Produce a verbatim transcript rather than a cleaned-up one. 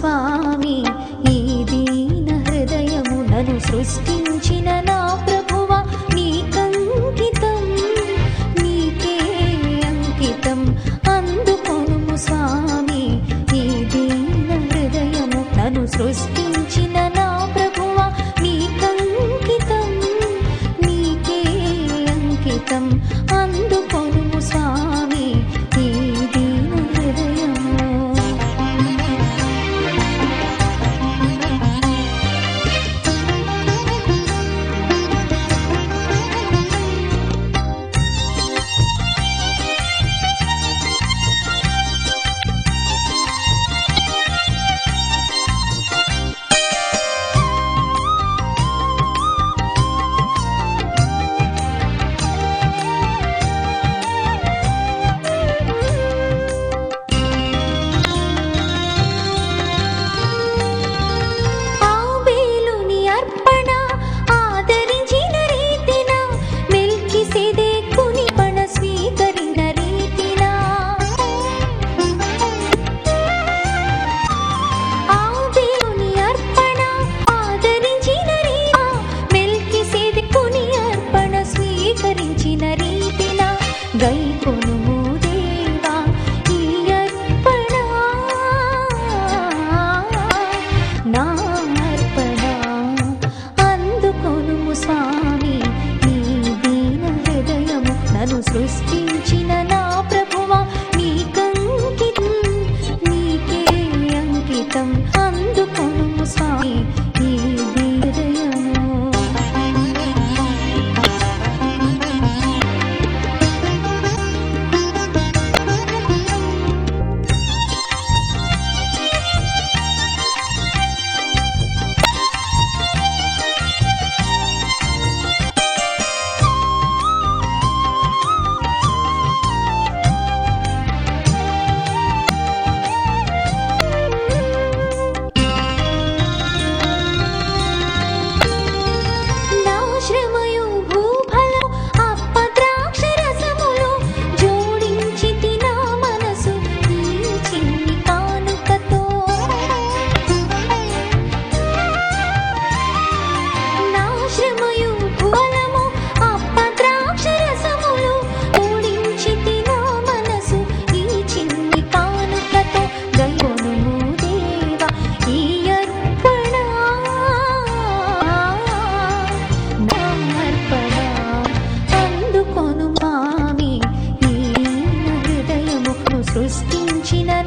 స్వామి ఈ దీన హృదయము నన్ను సృష్టించిన నా ప్రభువా నీకంకితం నీకే అంకితం అందుకొనుము స్వామి ఈ దీన హృదయము నన్ను సృష్టించిన నా ప్రభువా నీకంకితం నీకే అంకితం అందుకొనుము స్వామి ఈ దీన హృదయము. గైకొనుము దేవా ఈ అర్పణ నా అర్పణ అందుకొనుము స్వామి ఈ దీన హృదయము నన్ను సృష్టించిన నా ప్రభువా నీకంకితం నీకే అంకితం అందుకొనుము స్వామి ఈ హృదయము. సృష్టించిన